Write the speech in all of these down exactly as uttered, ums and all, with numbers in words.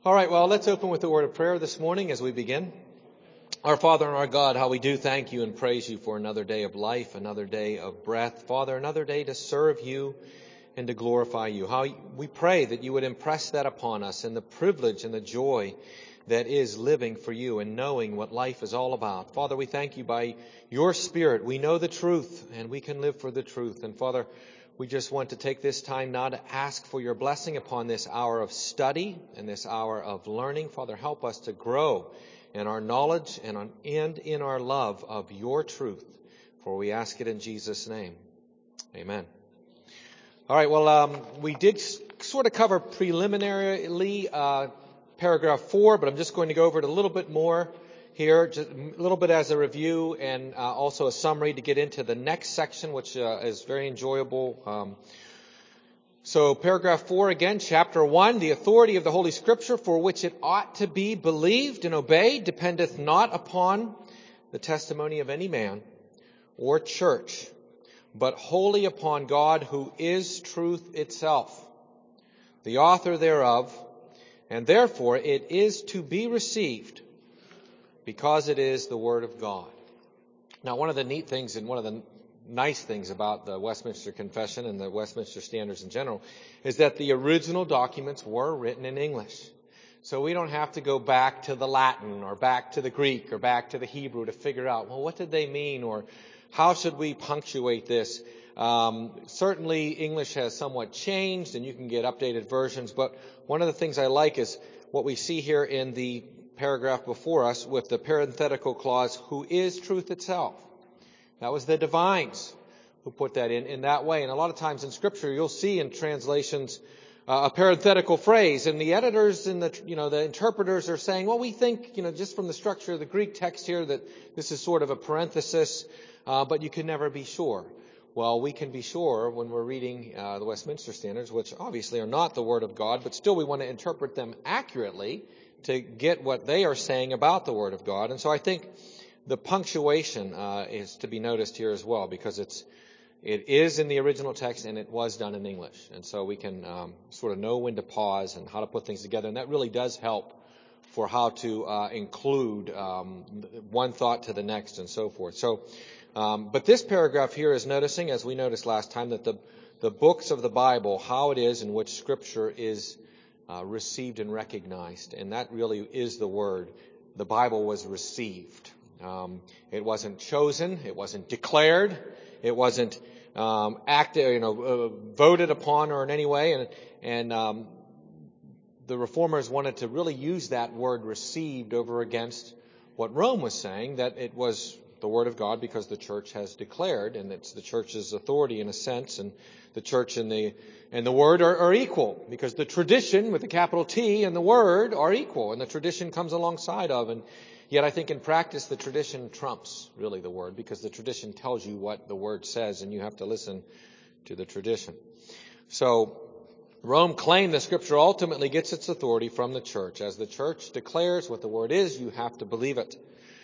All right, well, let's open with a word of prayer this morning as we begin. Our Father and our God, how we do thank you and praise you for another day of life, another day of breath. Father, another day to serve you and to glorify you. How we pray that you would impress that upon us and the privilege and the joy that is living for you and knowing what life is all about. Father, we thank you by your Spirit. We know the truth and we can live for the truth. And Father, we just want to take this time now to ask for your blessing upon this hour of study and this hour of learning. Father, help us to grow in our knowledge and, on, and in our love of your truth. For we ask it in Jesus' name. Amen. All right, well, um, we did s- sort of cover preliminarily uh, paragraph four, but I'm just going to go over it a little bit more here, just a little bit as a review and uh, also a summary to get into the next section, which uh, is very enjoyable. Um, so paragraph four again, chapter one, the authority of the Holy Scripture for which it ought to be believed and obeyed dependeth not upon the testimony of any man or church, but wholly upon God who is truth itself, the author thereof, and therefore it is to be received because it is the Word of God. Now, one of the neat things and one of the nice things about the Westminster Confession and the Westminster Standards in general is that the original documents were written in English. So we don't have to go back to the Latin or back to the Greek or back to the Hebrew to figure out, well, what did they mean or how should we punctuate this? Um, certainly English has somewhat changed and you can get updated versions, but one of the things I like is what we see here in the paragraph before us with the parenthetical clause, who is truth itself. That was the divines who put that in in that way. And a lot of times in Scripture, you'll see in translations uh, a parenthetical phrase, and the editors and the you know the interpreters are saying, well, we think you know just from the structure of the Greek text here that this is sort of a parenthesis, uh, but you can never be sure. Well, we can be sure when we're reading uh, the Westminster Standards, which obviously are not the Word of God, but still we want to interpret them accurately to get what they are saying about the Word of God. And so I think the punctuation uh, is to be noticed here as well, because it's it is in the original text and it was done in English. And so we can um, sort of know when to pause and how to put things together. And that really does help for how to uh, include um, one thought to the next and so forth. So, um, but this paragraph here is noticing, as we noticed last time, that the the books of the Bible, how it is in which Scripture is Uh, received and recognized, and that really is the word. The Bible was received. Um, it wasn't chosen. It wasn't declared. It wasn't um, acted, you know, uh, voted upon or in any way. And and um, the Reformers wanted to really use that word "received" over against what Rome was saying, that it was the Word of God because the Church has declared, and it's the Church's authority in a sense, and the Church and the and the Word are, are equal, because the tradition with a capital T and the Word are equal, and the tradition comes alongside of. And yet I think in practice the tradition trumps really the Word, because the tradition tells you what the Word says, and you have to listen to the tradition. So Rome claimed that Scripture ultimately gets its authority from the Church. As the Church declares what the Word is, you have to believe it.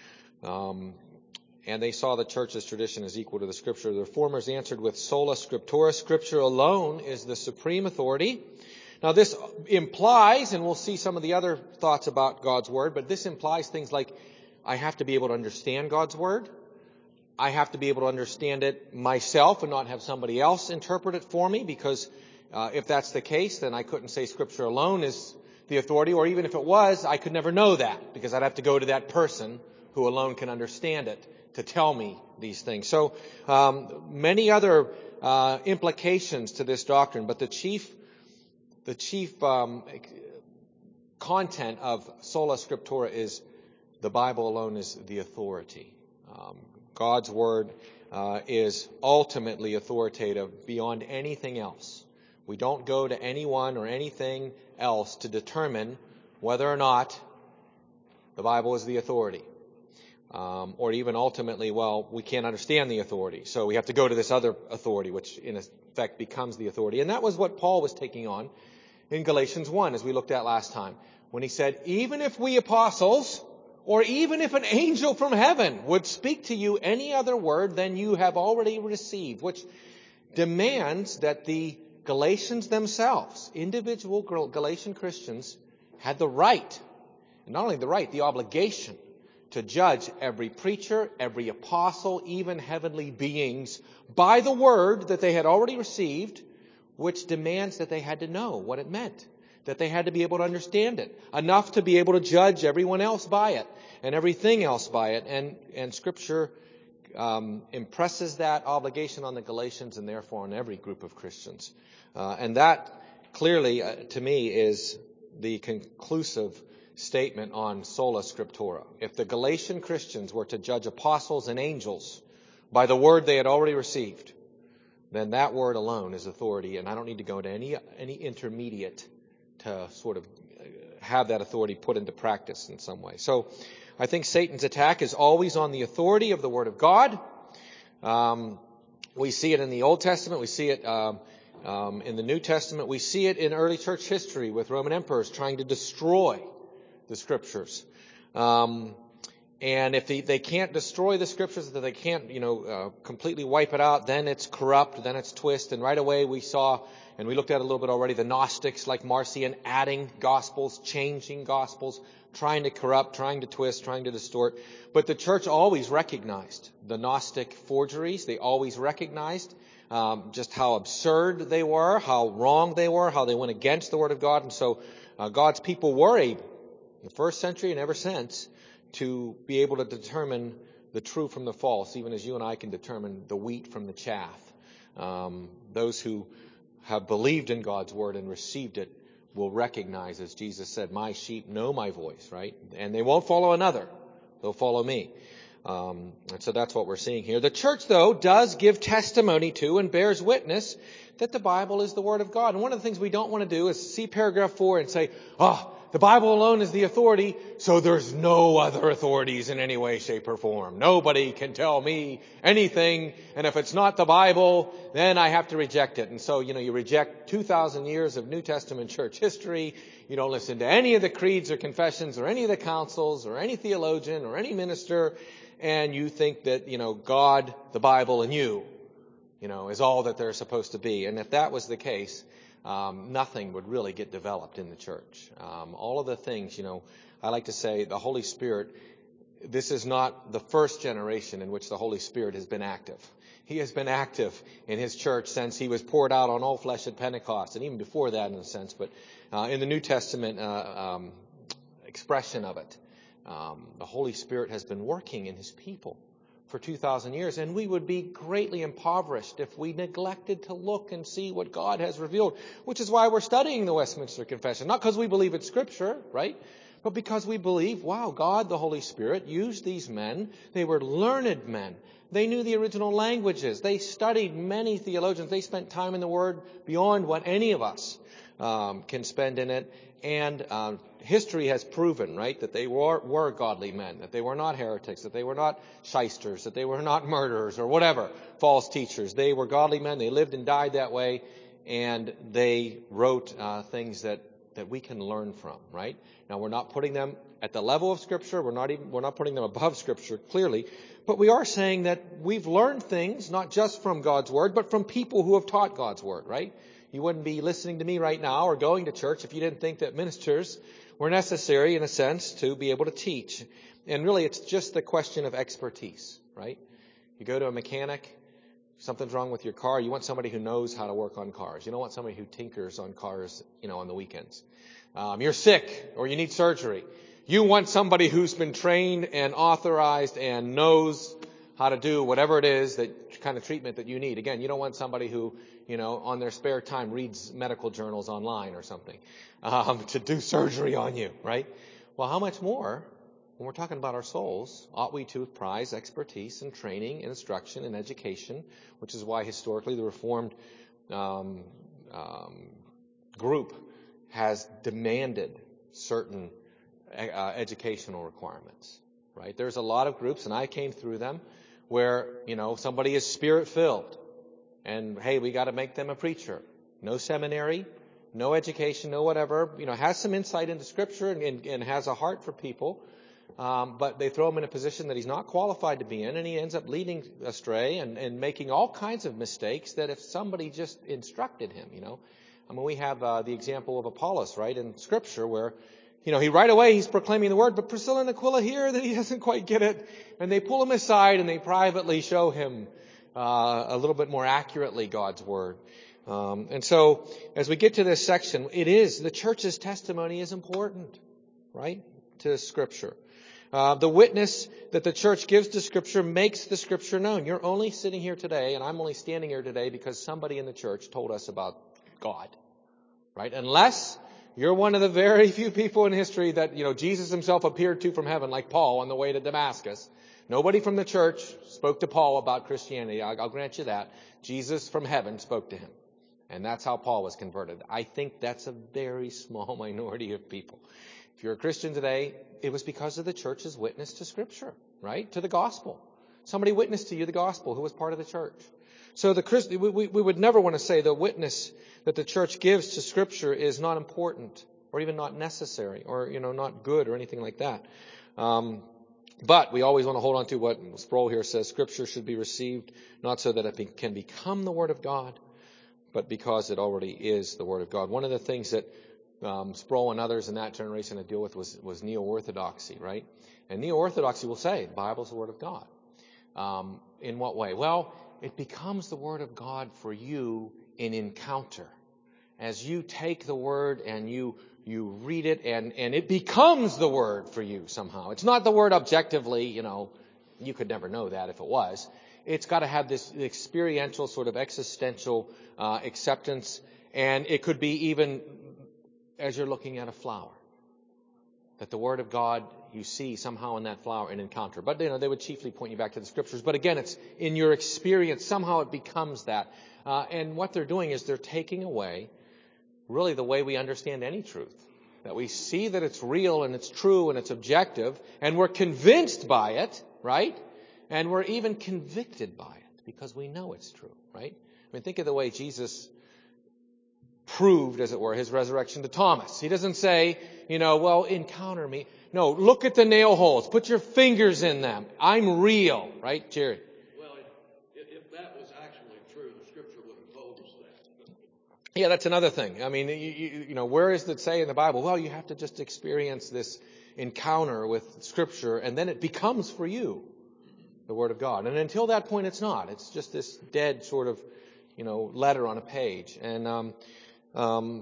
Um, And they saw the Church's tradition as equal to the Scripture. The Reformers answered with sola scriptura. Scripture alone is the supreme authority. Now this implies, and we'll see some of the other thoughts about God's Word, but this implies things like I have to be able to understand God's Word. I have to be able to understand it myself and not have somebody else interpret it for me, because uh, if that's the case, then I couldn't say Scripture alone is the authority, or even if it was, I could never know that, because I'd have to go to that person who alone can understand it to tell me these things. So um, many other uh, implications to this doctrine, but the chief, the chief um, content of sola scriptura is the Bible alone is the authority. Um, God's Word uh, is ultimately authoritative beyond anything else. We don't go to anyone or anything else to determine whether or not the Bible is the authority. Um, or even ultimately, well, we can't understand the authority, so we have to go to this other authority, which in effect becomes the authority. And that was what Paul was taking on in Galatians one, as we looked at last time, when he said, even if we apostles, or even if an angel from heaven would speak to you any other word than you have already received, which demands that the Galatians themselves, individual Galatian Christians, had the right, and not only the right, the obligation to judge every preacher, every apostle, even heavenly beings by the word that they had already received, which demands that they had to know what it meant, that they had to be able to understand it, enough to be able to judge everyone else by it and everything else by it. And, and Scripture um, impresses that obligation on the Galatians and therefore on every group of Christians. Uh, and that clearly, uh, to me, is the conclusive statement on sola scriptura. If the Galatian Christians were to judge apostles and angels by the word they had already received, then that word alone is authority, and I don't need to go into any any intermediate to sort of have that authority put into practice in some way. So I think Satan's attack is always on the authority of the Word of God. Um, we see it in the Old Testament. We see it um, um, in the New Testament. We see it in early church history with Roman emperors trying to destroy the Scriptures. Um, and if they, they can't destroy the Scriptures, that they can't, you know, uh, completely wipe it out, then it's corrupt, then it's twist. And right away we saw, and we looked at it a little bit already, the Gnostics like Marcion adding Gospels, changing Gospels, trying to corrupt, trying to twist, trying to distort. But the church always recognized the Gnostic forgeries. They always recognized um, just how absurd they were, how wrong they were, how they went against the Word of God. And so uh, God's people were able, in the first century and ever since, to be able to determine the true from the false, even as you and I can determine the wheat from the chaff. Um, those who have believed in God's Word and received it will recognize, as Jesus said, my sheep know my voice, right? And they won't follow another. They'll follow me. Um, and so that's what we're seeing here. The church, though, does give testimony to and bears witness that the Bible is the Word of God. And one of the things we don't want to do is see paragraph four and say, oh, the Bible alone is the authority, so there's no other authorities in any way, shape, or form. Nobody can tell me anything, and if it's not the Bible, then I have to reject it. And so, you know, you reject two thousand years of New Testament church history. You don't listen to any of the creeds or confessions or any of the councils or any theologian or any minister, and you think that, you know, God, the Bible, and you, you know, is all that they're supposed to be. And if that was the case, Um, nothing would really get developed in the church. Um, all of the things, you know, I like to say the Holy Spirit, this is not the first generation in which the Holy Spirit has been active. He has been active in His church since He was poured out on all flesh at Pentecost, and even before that in a sense. But uh, in the New Testament uh, um, expression of it, um, the Holy Spirit has been working in His people for two thousand years, and we would be greatly impoverished if we neglected to look and see what God has revealed, which is why we're studying the Westminster Confession. Not because we believe it's Scripture, right? But because we believe, wow, God, the Holy Spirit, used these men. They were learned men. They knew the original languages. They studied many theologians. They spent time in the Word beyond what any of us um, can spend in it. And uh, history has proven, right, that they were, were godly men, that they were not heretics, that they were not shysters, that they were not murderers or whatever, false teachers. They were godly men. They lived and died that way, and they wrote uh, things that, that we can learn from, right? Now, we're not putting them at the level of Scripture. We're not even, we're not putting them above Scripture, clearly. But we are saying that we've learned things, not just from God's Word, but from people who have taught God's Word, right? You wouldn't be listening to me right now or going to church if you didn't think that ministers were necessary, in a sense, to be able to teach. And really, it's just the question of expertise, right? You go to a mechanic, something's wrong with your car, you want somebody who knows how to work on cars. You don't want somebody who tinkers on cars, you know, on the weekends. Um, you're sick or you need surgery. You want somebody who's been trained and authorized and knows how to do whatever it is, that kind of treatment that you need. Again, you don't want somebody who, you know, on their spare time reads medical journals online or something um, to do surgery on you, right? Well, how much more, when we're talking about our souls, ought we to prize expertise and training and instruction and education, which is why historically the Reformed um, um, group has demanded certain uh, educational requirements, right? There's a lot of groups, and I came through them, where, you know, somebody is Spirit-filled, and, hey, we got to make them a preacher. No seminary, no education, no whatever. You know, has some insight into Scripture and, and, and has a heart for people. Um, but they throw him in a position that he's not qualified to be in, and he ends up leading astray and, and making all kinds of mistakes that if somebody just instructed him, you know. I mean, we have uh, the example of Apollos, right, in Scripture, where you know, he right away he's proclaiming the word, but Priscilla and Aquila hear that he doesn't quite get it, and they pull him aside and they privately show him uh, a little bit more accurately God's word. Um, and so, as we get to this section, it is the church's testimony is important, right, to Scripture. Uh, the witness that the church gives to Scripture makes the Scripture known. You're only sitting here today, and I'm only standing here today because somebody in the church told us about God, right? Unless you're one of the very few people in history that, you know, Jesus himself appeared to from heaven, like Paul on the way to Damascus. Nobody from the church spoke to Paul about Christianity. I'll, I'll grant you that. Jesus from heaven spoke to him. And that's how Paul was converted. I think that's a very small minority of people. If you're a Christian today, it was because of the church's witness to Scripture, right? To the gospel. Somebody witnessed to you the gospel who was part of the church. So the Christ, we, we, we would never want to say the witness that the church gives to Scripture is not important or even not necessary or, you know, not good or anything like that. Um, but we always want to hold on to what Sproul here says. Scripture should be received not so that it be, can become the Word of God, but because it already is the Word of God. One of the things that um, Sproul and others in that generation had to deal with was, was neo-orthodoxy, right? And neo-orthodoxy will say the Bible is the Word of God. Um, in what way? Well, it becomes the Word of God for you in encounter. As you take the Word and you you read it and, and it becomes the Word for you somehow. It's not the Word objectively, you know, you could never know that if it was. It's got to have this experiential sort of existential uh, acceptance, and it could be even as you're looking at a flower, that the Word of God you see somehow in that flower and encounter. But, you know, they would chiefly point you back to the Scriptures. But again, it's in your experience, somehow it becomes that. Uh, and what they're doing is they're taking away really the way we understand any truth. That we see that it's real and it's true and it's objective, and we're convinced by it, right? And we're even convicted by it because we know it's true, right? I mean, think of the way Jesus proved, as it were, his resurrection to Thomas. He doesn't say, you know, well, encounter me. No, look at the nail holes. Put your fingers in them. I'm real, right, Jerry? Well, if, if that was actually true, the Scripture would have told us that. Yeah, that's another thing. I mean, you, you, you know, where is it say in the Bible? Well, you have to just experience this encounter with Scripture, and then it becomes for you the Word of God. And until that point, it's not. It's just this dead sort of, you know, letter on a page. And um, um,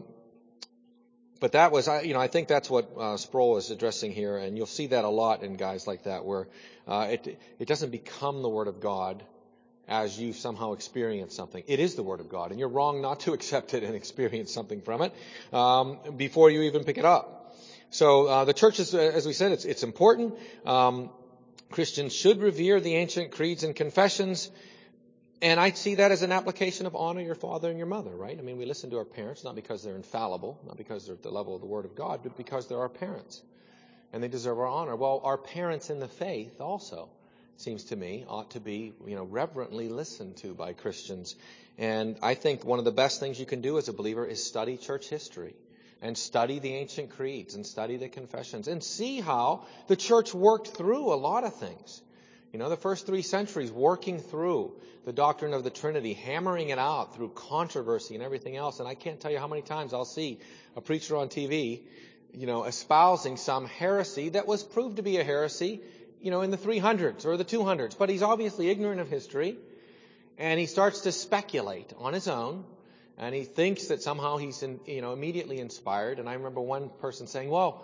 but that was, you know, I think that's what uh, Sproul is addressing here, and you'll see that a lot in guys like that, where uh, it it doesn't become the Word of God as you somehow experience something. It is the Word of God, and you're wrong not to accept it and experience something from it um, before you even pick it up. So uh, the church is, as we said, it's it's important. Um, Christians should revere the ancient creeds and confessions, and I see that as an application of honor your father and your mother, right? I mean, we listen to our parents not because they're infallible, not because they're at the level of the Word of God, but because they're our parents, and they deserve our honor. Well, our parents in the faith also, seems to me, ought to be, you know, reverently listened to by Christians. And I think one of the best things you can do as a believer is study church history and study the ancient creeds and study the confessions and see how the church worked through a lot of things. You know, the first three centuries working through the doctrine of the Trinity, hammering it out through controversy and everything else. And I can't tell you how many times I'll see a preacher on T V, you know, espousing some heresy that was proved to be a heresy, you know, in the three hundreds or the two hundreds. But he's obviously ignorant of history, and he starts to speculate on his own, and he thinks that somehow he's, in, you know, immediately inspired. And I remember one person saying, well,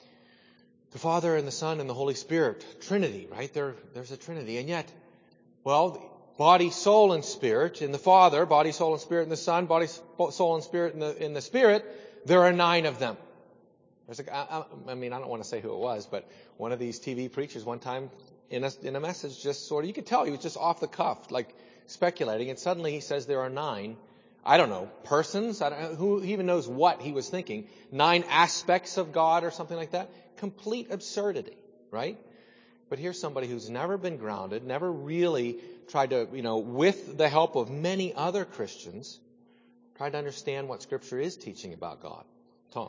the Father and the Son and the Holy Spirit, Trinity, right? There, there's a Trinity. And yet, well, body, soul, and spirit in the Father, body, soul, and spirit in the Son, body, soul, and spirit in the, in the Spirit, there are nine of them. There's a, I, I mean, I don't want to say who it was, but one of these T V preachers one time in a, in a message just sort of, you could tell he was just off the cuff, like speculating, and suddenly he says there are nine, I don't know, persons, I don't know, who even knows what he was thinking, nine aspects of God or something like that. Complete absurdity, right? But here's somebody who's never been grounded, never really tried to, you know, with the help of many other Christians, tried to understand what Scripture is teaching about God. Tom.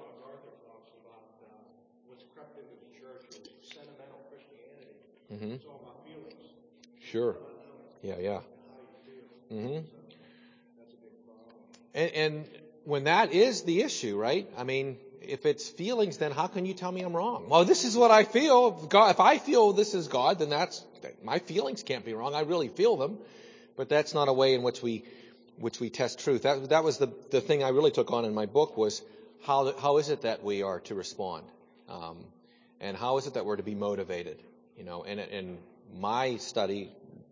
Mm-hmm. It's all about feelings. Sure. Yeah, yeah. Mm-hmm. That's a big problem. And, and when that is the issue, right? I mean, if it's feelings, then how can you tell me I'm wrong? Well, this is what I feel. If, God, if I feel this is God, then that's, my feelings can't be wrong. I really feel them. But that's not a way in which we, which we test truth. That, that was the, the thing I really took on in my book was how, how is it that we are to respond? Um, and how is it that we're to be motivated? You know, and, and my study,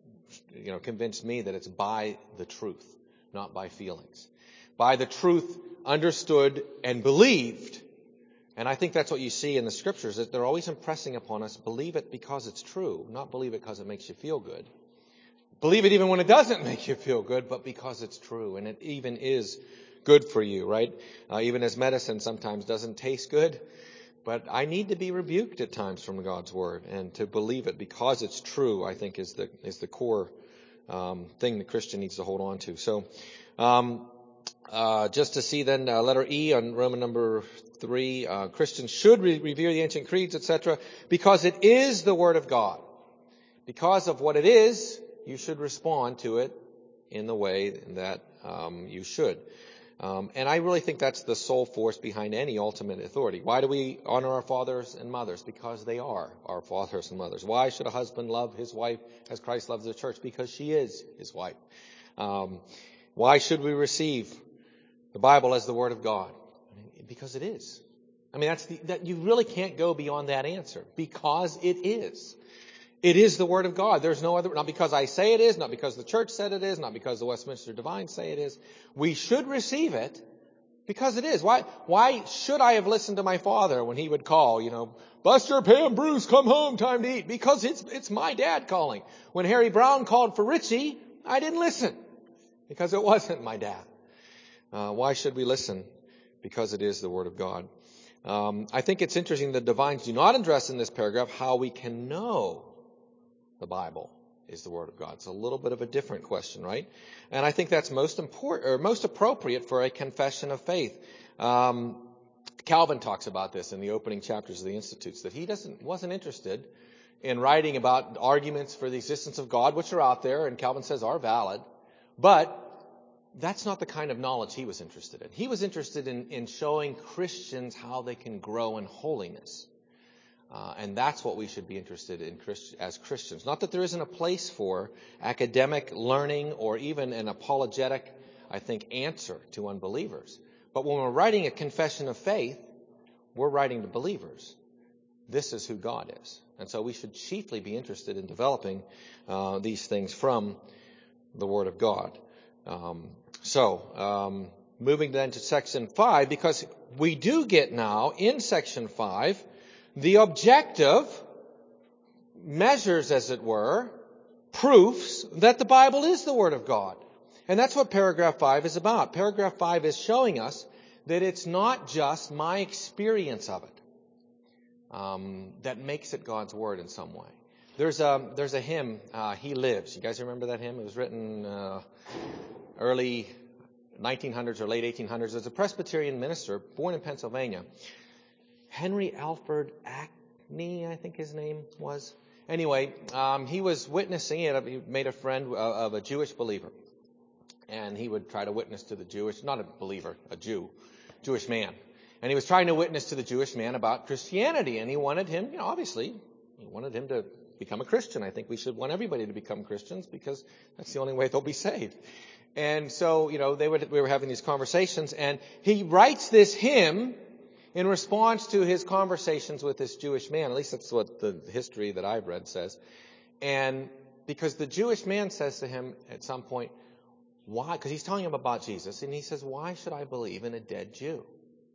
you know, convinced me that it's by the truth, not by feelings. By the truth understood and believed. And I think that's what you see in the scriptures, that they're always impressing upon us, believe it because it's true, not believe it because it makes you feel good. Believe it even when it doesn't make you feel good, but because it's true, and it even is good for you, right? Uh, even as medicine sometimes doesn't taste good, but I need to be rebuked at times from God's word, and to believe it because it's true, I think is the is the core um, thing the Christian needs to hold on to. So, um, uh, just to see then uh, letter E on Roman number three, uh, Christians should re- revere the ancient creeds, et cetera, because it is the word of God. Because of what it is, you should respond to it in the way that um, you should. Um, and I really think that's the sole force behind any ultimate authority. Why do we honor our fathers and mothers? Because they are our fathers and mothers. Why should a husband love his wife as Christ loves the church? Because she is his wife. Um, why should we receive the Bible as the Word of God? Because it is. I mean, that's the, that you really can't go beyond that answer. Because it is. It is the Word of God. There's no other, not because I say it is, not because the church said it is, not because the Westminster Divines say it is. We should receive it because it is. Why, why should I have listened to my father when he would call, you know, Buster, Pam, Bruce, come home, time to eat? Because it's, it's my dad calling. When Harry Brown called for Richie, I didn't listen because it wasn't my dad. Uh, why should we listen? Because it is the Word of God. Um, I think it's interesting the Divines do not address in this paragraph how we can know the Bible is the Word of God. It's a little bit of a different question, right? And I think that's most important, or most appropriate for a confession of faith. Um, Calvin talks about this in the opening chapters of the Institutes, that he doesn't wasn't interested in writing about arguments for the existence of God, which are out there, and Calvin says are valid, but that's not the kind of knowledge he was interested in. He was interested in, in showing Christians how they can grow in holiness. Uh, and that's what we should be interested in Christ- as Christians. Not that there isn't a place for academic learning or even an apologetic, I think, answer to unbelievers. But when we're writing a confession of faith, we're writing to believers. This is who God is. And so we should chiefly be interested in developing uh, these things from the Word of God. Um, so, um, moving then to section five, because we do get now in section five the objective measures, as it were, proofs that the Bible is the Word of God. And that's what paragraph five is about. Paragraph five is showing us that it's not just my experience of it um, that makes it God's Word in some way. There's a, there's a hymn, uh, He Lives. You guys remember that hymn? It was written uh, early nineteen hundreds or late eighteen hundreds. There's a Presbyterian minister born in Pennsylvania. Henry Alfred Acne, I think his name was. Anyway, um, he was witnessing it. He made a friend of a Jewish believer. And he would try to witness to the Jewish, not a believer, a Jew, Jewish man. And he was trying to witness to the Jewish man about Christianity. And he wanted him, you know, obviously, he wanted him to become a Christian. I think we should want everybody to become Christians because that's the only way they'll be saved. And so, you know, they would, we were having these conversations. And he writes this hymn in response to his conversations with this Jewish man. At least that's what the history that I've read says. And because the Jewish man says to him at some point, why? Because he's telling him about Jesus. And he says, why should I believe in a dead Jew?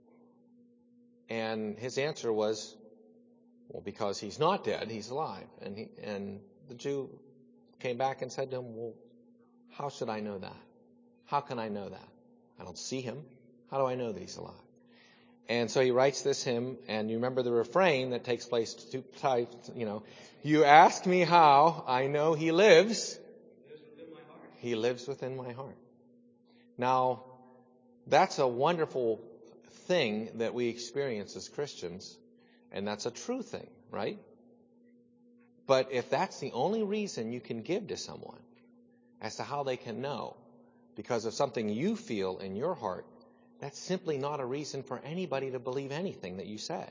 And his answer was, well, because he's not dead, he's alive. And he, and the Jew came back and said to him, well, how should I know that? How can I know that? I don't see him. How do I know that he's alive? And so he writes this hymn, and you remember the refrain that takes place two times, you know, you ask me how, I know he lives. He lives within my heart. Now, that's a wonderful thing that we experience as Christians, and that's a true thing, right? But if that's the only reason you can give to someone as to how they can know, because of something you feel in your heart that's simply not a reason for anybody to believe anything that you say.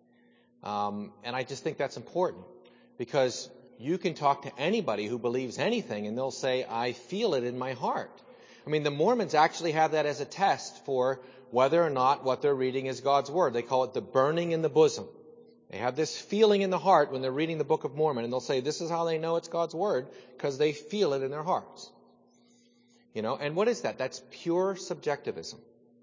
Um, and I just think that's important, because you can talk to anybody who believes anything and they'll say, I feel it in my heart. I mean, the Mormons actually have that as a test for whether or not what they're reading is God's Word. They call it the burning in the bosom. They have this feeling in the heart when they're reading the Book of Mormon, and they'll say this is how they know it's God's Word, because they feel it in their hearts. You know, and what is that? That's pure subjectivism.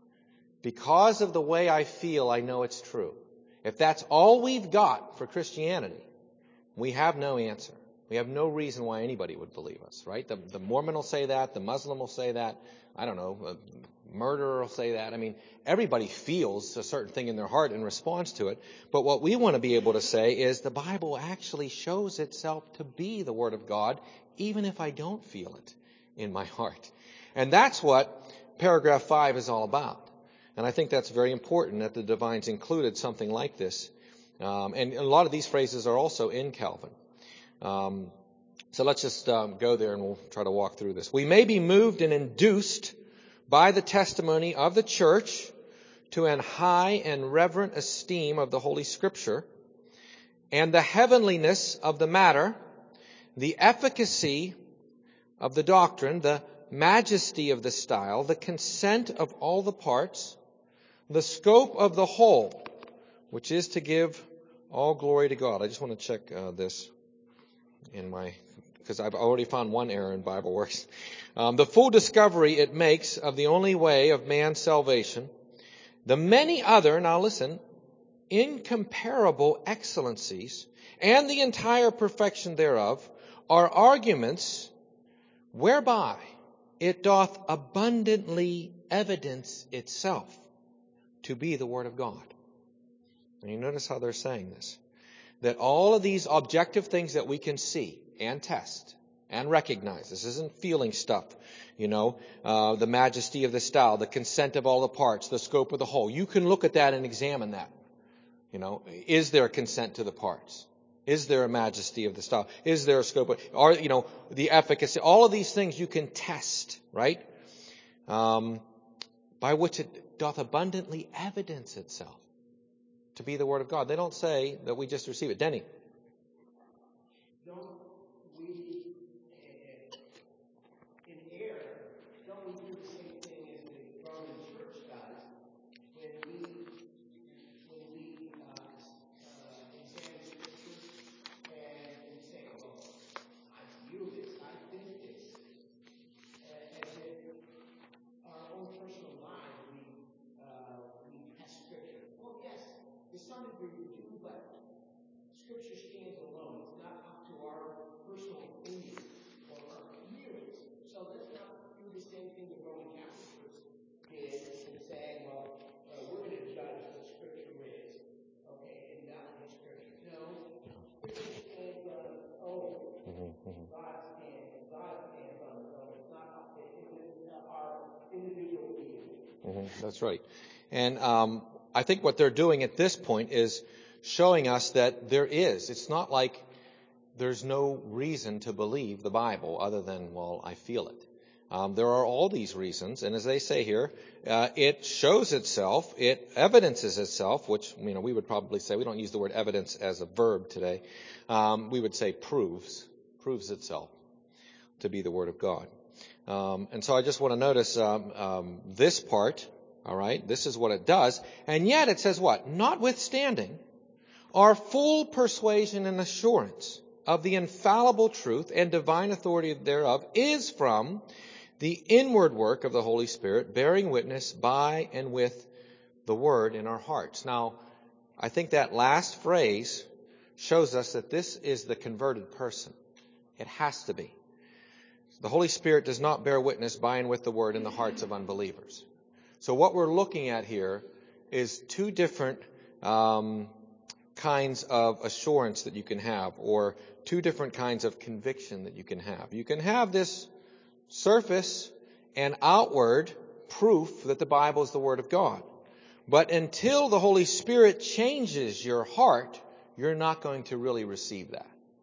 Because of the way I feel, I know it's true. If that's all we've got for Christianity, we have no answer. We have no reason why anybody would believe us, right? The, the Mormon will say that. The Muslim will say that. I don't know. A murderer will say that. I mean, everybody feels a certain thing in their heart in response to it. But what we want to be able to say is the Bible actually shows itself to be the Word of God, even if I don't feel it in my heart. And that's what paragraph five is all about. And I think that's very important that the Divines included something like this. Um, and a lot of these phrases are also in Calvin. Um, so let's just um, go there and we'll try to walk through this. We may be moved and induced by the testimony of the church to an high and reverent esteem of the Holy Scripture and the heavenliness of the matter, the efficacy of the doctrine, the majesty of the style, the consent of all the parts, the scope of the whole, which is to give all glory to God. I just want to check uh, this in my, because I've already found one error in BibleWorks. Um, the full discovery it makes of the only way of man's salvation, the many other, now listen, incomparable excellencies, and the entire perfection thereof, are arguments whereby it doth abundantly evidence itself to be the Word of God. And you notice how they're saying this. That all of these objective things that we can see and test and recognize, this isn't feeling stuff, you know, uh, the majesty of the style, the consent of all the parts, the scope of the whole. You can look at that and examine that. You know, is there consent to the parts? Is there a majesty of the style? Is there a scope of, or, you know, the efficacy? All of these things you can test, right? Um, by which it doth abundantly evidence itself to be the Word of God. They don't say that we just receive it. Denny. Don't we, in error, don't we do the same thing as the Roman Church does when we, when we uh, uh, examine Scripture and we say, well, I feel this, I think this, uh, as if our own personal lives, we, uh, we test Scripture. Well, yes, to some degree we do, but Scripture stands alone. It's not up to our personal opinion or our feelings. So let's not do the same thing the Roman Catholics did in saying, well, uh, we're going to judge what Scripture is. Okay, and validate Scripture. No, Scripture stands on its own. God stands, God stands on its own. It's not up to our individual feelings. Mm-hmm. That's right. And um, I think what they're doing at this point is showing us that there is. It's not like there's no reason to believe the Bible other than, well, I feel it. Um, there are all these reasons, and as they say here, uh, it shows itself, it evidences itself, which, you know, we would probably say, we don't use the word evidence as a verb today. Um, we would say proves, proves itself to be the Word of God. Um, and so I just want to notice um, um, this part, all right? This is what it does. And yet it says what? Notwithstanding, our full persuasion and assurance of the infallible truth and divine authority thereof is from the inward work of the Holy Spirit, bearing witness by and with the Word in our hearts. Now, I think that last phrase shows us that this is the converted person. It has to be. The Holy Spirit does not bear witness by and with the Word in the hearts of unbelievers. So what we're looking at here is two different um, kinds of assurance that you can have, or two different kinds of conviction that you can have. You can have this surface and outward proof that the Bible is the Word of God. But until the Holy Spirit changes your heart, you're not going to really receive that.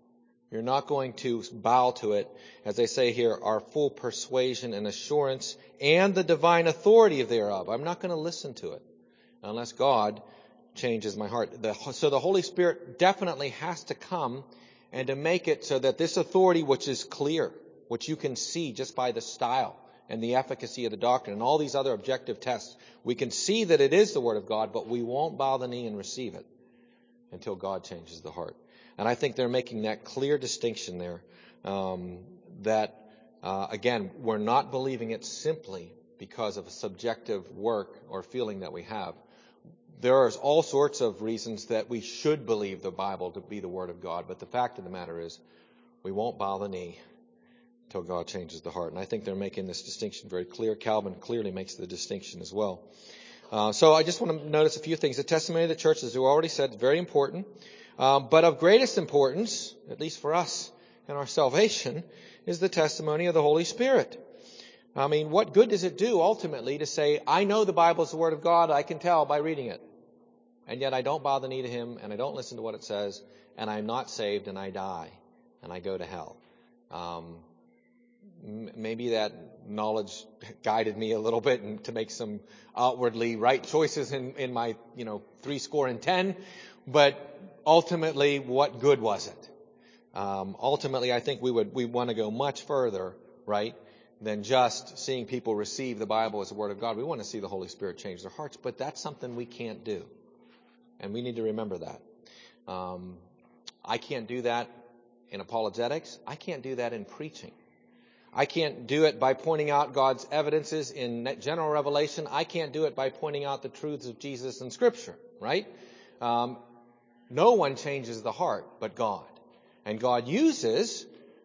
You're not going to bow to it. As they say here, our full persuasion and assurance and the divine authority thereof. I'm not going to listen to it unless God changes my heart. The, so the Holy Spirit definitely has to come and to make it so that this authority, which is clear, which you can see just by the style and the efficacy of the doctrine and all these other objective tests, we can see that it is the Word of God, but we won't bow the knee and receive it until God changes the heart. And I think they're making that clear distinction there, um, that, uh, again, we're not believing it simply because of a subjective work or feeling that we have. There are all sorts of reasons that we should believe the Bible to be the Word of God, but the fact of the matter is we won't bow the knee until God changes the heart. And I think they're making this distinction very clear. Calvin clearly makes the distinction as well. Uh, so I just want to notice a few things. The testimony of the church, as we already said, is very important. Um, but of greatest importance, at least for us and our salvation, is the testimony of the Holy Spirit. I mean, what good does it do ultimately to say, I know the Bible is the Word of God, I can tell by reading it. And yet I don't bow the knee to Him, and I don't listen to what it says, and I'm not saved, and I die, and I go to hell. Um, m- maybe that knowledge guided me a little bit and to make some outwardly right choices in, in my, you know, three score and ten. But ultimately, what good was it? Um, ultimately, I think we would we want to go much further, right, than just seeing people receive the Bible as the Word of God. We want to see the Holy Spirit change their hearts, but that's something we can't do. And we need to remember that. Um, I can't do that in apologetics. I can't do that in preaching. I can't do it by pointing out God's evidences in general revelation. I can't do it by pointing out the truths of Jesus in Scripture, right? Um, no one changes the heart but God. And God uses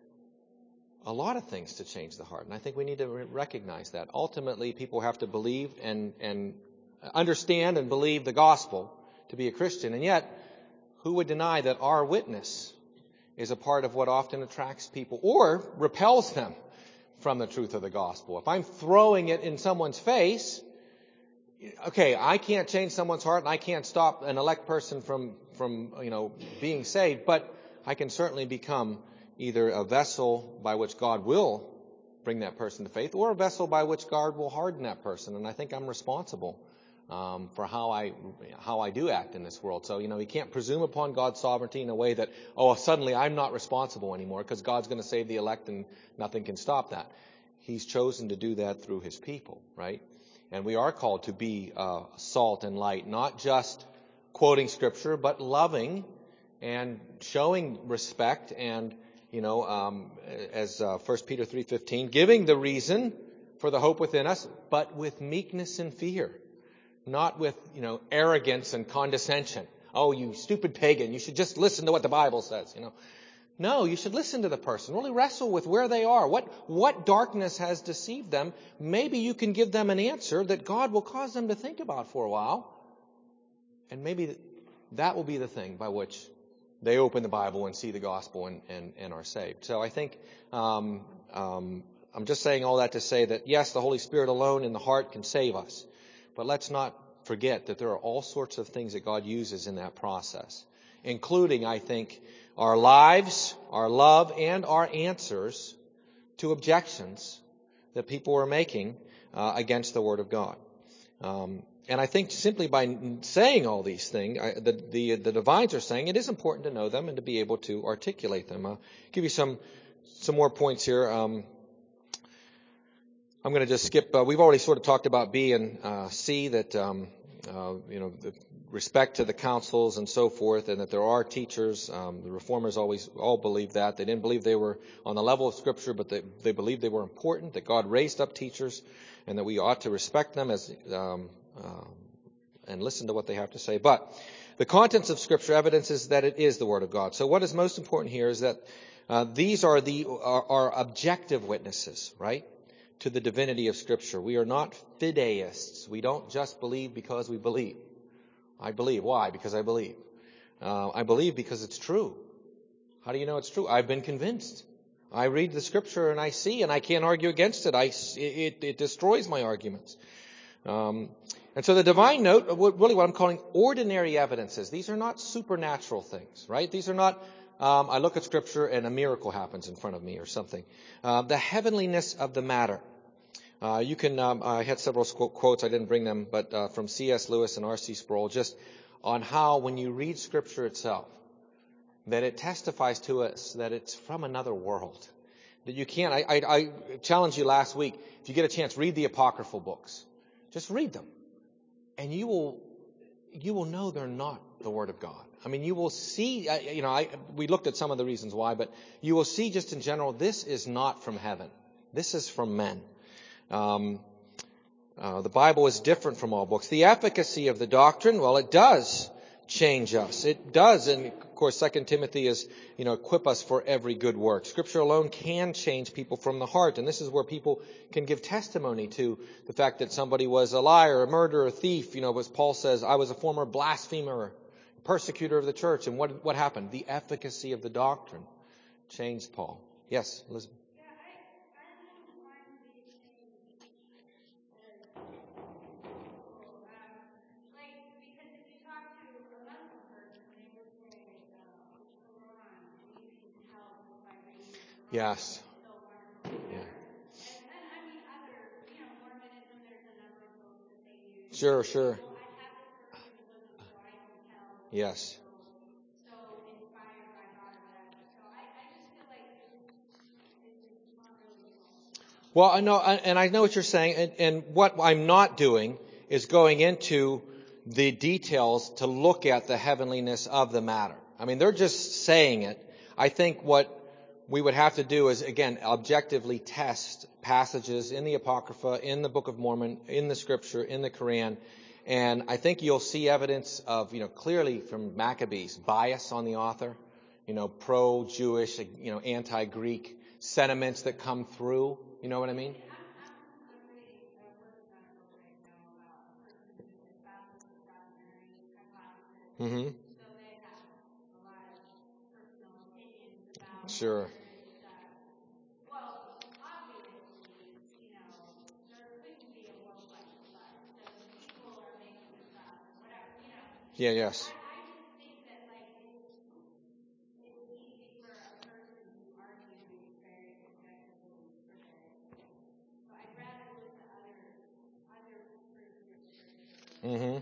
a lot of things to change the heart. And I think we need to re- recognize that. Ultimately, people have to believe and, and understand and believe the gospel to be a Christian. And yet, who would deny that our witness is a part of what often attracts people or repels them from the truth of the gospel? If I'm throwing it in someone's face, okay, I can't change someone's heart and I can't stop an elect person from, from, you know, being saved, but I can certainly become either a vessel by which God will bring that person to faith or a vessel by which God will harden that person. And I think I'm responsible um, for how I how I do act in this world. So, you know, you can't presume upon God's sovereignty in a way that, oh, suddenly I'm not responsible anymore because God's going to save the elect and nothing can stop that. He's chosen to do that through His people, right? And we are called to be uh, salt and light, not just quoting Scripture, but loving and showing respect and, you know, um, as uh, First Peter three fifteen, giving the reason for the hope within us, but with meekness and fear, not with, you know, arrogance and condescension. Oh, you stupid pagan, you should just listen to what the Bible says, you know. No, you should listen to the person. Really wrestle with where they are. What what darkness has deceived them? Maybe you can give them an answer that God will cause them to think about for a while. And maybe that will be the thing by which they open the Bible and see the gospel and, and, and are saved. So I think um, um, I'm just saying all that to say that, yes, the Holy Spirit alone in the heart can save us. But let's not forget that there are all sorts of things that God uses in that process, including, I think, our lives, our love, and our answers to objections that people are making uh, against the Word of God. Um, and I think simply by saying all these things, I, the, the the divines are saying it is important to know them and to be able to articulate them. I'll give you some some more points here. Um, I'm going to just skip. Uh, we've already sort of talked about B and uh, C, that um, uh, you know, the respect to the councils and so forth, and that there are teachers. Um, the Reformers always all believed that. They didn't believe they were on the level of Scripture, but they, they believed they were important, that God raised up teachers, and that we ought to respect them as um, uh, and listen to what they have to say. But the contents of Scripture evidences that it is the Word of God. So what is most important here is that uh, these are the are, are objective witnesses, right, to the divinity of Scripture. We are not fideists. We don't just believe because we believe. I believe. Why? Because I believe. Uh, I believe because it's true. How do you know it's true? I've been convinced. I read the Scripture and I see, and I can't argue against it. I, it, it destroys my arguments. Um, and so the divine note, really what I'm calling ordinary evidences. These are not supernatural things, right? These are not um, I look at Scripture and a miracle happens in front of me or something. Uh, the heavenliness of the matter. Uh, you can, um, I had several quotes, I didn't bring them, but uh, from C S Lewis and R C Sproul, just on how when you read Scripture itself, that it testifies to us that it's from another world. That you can't, I, I, I challenged you last week, if you get a chance, read the apocryphal books. Just read them. And you will, you will know they're not the Word of God. I mean, you will see, you know, I, we looked at some of the reasons why, but you will see just in general, this is not from heaven. This is from men. Um, uh, the Bible is different from all books. The efficacy of the doctrine, well, it does change us. It does, and of course, Second Timothy is, you know, equip us for every good work. Scripture alone can change people from the heart, and this is where people can give testimony to the fact that somebody was a liar, a murderer, a thief. You know, as Paul says, I was a former blasphemer, persecutor of the church. And what what happened? The efficacy of the doctrine changed Paul. Yes, Elizabeth. Yes. Yeah. Sure, sure. Yes. Well, I know, and I know what you're saying, and, and what I'm not doing is going into the details to look at the heavenliness of the matter. I mean, they're just saying it. I think what we would have to do is, again, objectively test passages in the Apocrypha, in the Book of Mormon, in the Scripture, in the Quran. And I think you'll see evidence of, you know, clearly from Maccabees, bias on the author, you know, pro-Jewish, you know, anti-Greek sentiments that come through. You know what I mean? Mm-hmm. Sure. Yeah, yes. Mm-hmm.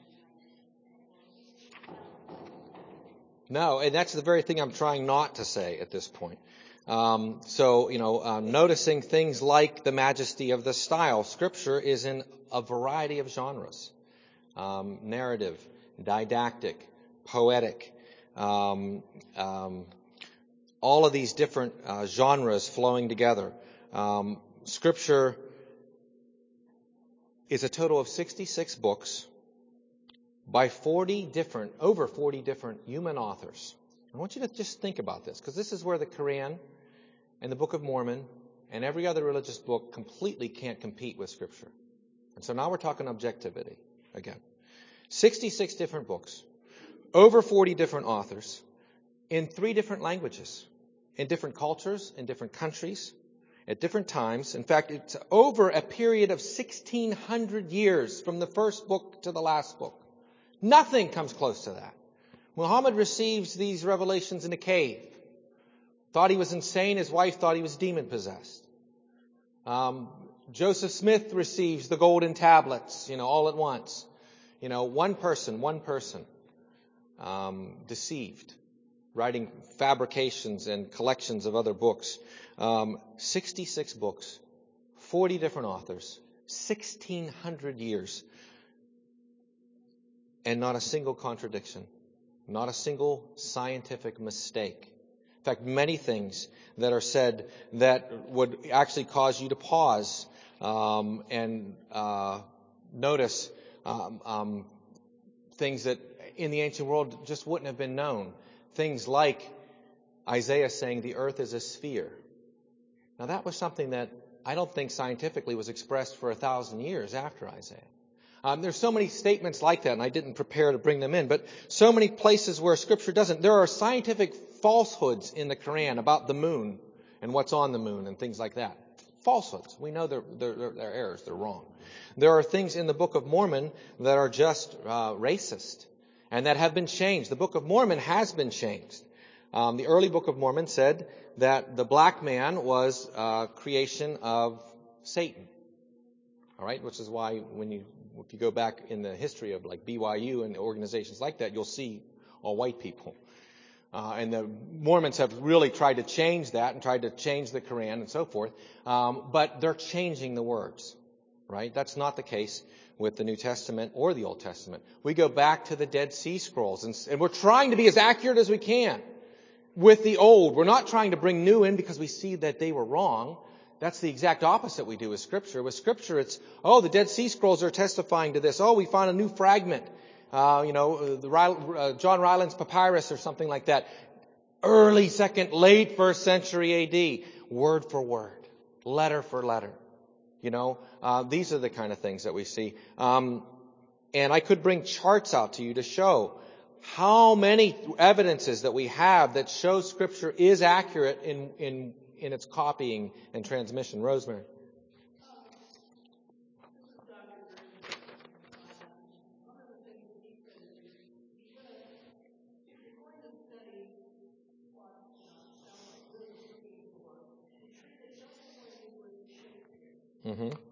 No, and that's the very thing I'm trying not to say at this point. Um, so, you know, uh, noticing things like the majesty of the style. Scripture is in a variety of genres. Um, narrative, didactic, poetic, um, um, all of these different uh, genres flowing together. Um, scripture is a total of sixty-six books by forty different, over forty different human authors. I want you to just think about this, because this is where the Quran and the Book of Mormon and every other religious book completely can't compete with Scripture. And so now we're talking objectivity again. sixty-six different books, over forty different authors, in three different languages, in different cultures, in different countries, at different times. In fact, it's over a period of sixteen hundred years from the first book to the last book. Nothing comes close to that. Muhammad receives these revelations in a cave. Thought he was insane. His wife thought he was demon-possessed. Um, Joseph Smith receives the golden tablets, you know, all at once. You know, one person, one person, um, deceived, writing fabrications and collections of other books. Um, sixty-six books, forty different authors, sixteen hundred years, and not a single contradiction, not a single scientific mistake. In fact, many things that are said that would actually cause you to pause um, and uh, notice um, um, things that in the ancient world just wouldn't have been known. Things like Isaiah saying the earth is a sphere. Now that was something that I don't think scientifically was expressed for a thousand years after Isaiah. Um, there's so many statements like that, and I didn't prepare to bring them in, but so many places where Scripture doesn't. There are scientific falsehoods in the Quran about the moon and what's on the moon and things like that. Falsehoods. We know they're, they're, they're errors. They're wrong. There are things in the Book of Mormon that are just uh, racist and that have been changed. The Book of Mormon has been changed. Um, the early Book of Mormon said that the black man was a creation of Satan. All right, which is why when you if you go back in the history of like B Y U and organizations like that, you'll see all white people. Uh, and the Mormons have really tried to change that and tried to change the Quran and so forth. Um, but they're changing the words, right? That's not the case with the New Testament or the Old Testament. We go back to the Dead Sea Scrolls, and, and we're trying to be as accurate as we can with the old. We're not trying to bring new in because we see that they were wrong. That's the exact opposite we do with Scripture. With Scripture, it's, oh, the Dead Sea Scrolls are testifying to this. Oh, we found a new fragment. Uh, you know, the uh, John Ryland's Papyrus or something like that. Early second, late first century A D. Word for word. Letter for letter. You know, uh, these are the kind of things that we see. Um, and I could bring charts out to you to show how many evidences that we have that show Scripture is accurate in, in, in its copying and transmission. Rosemary. Mm-hmm.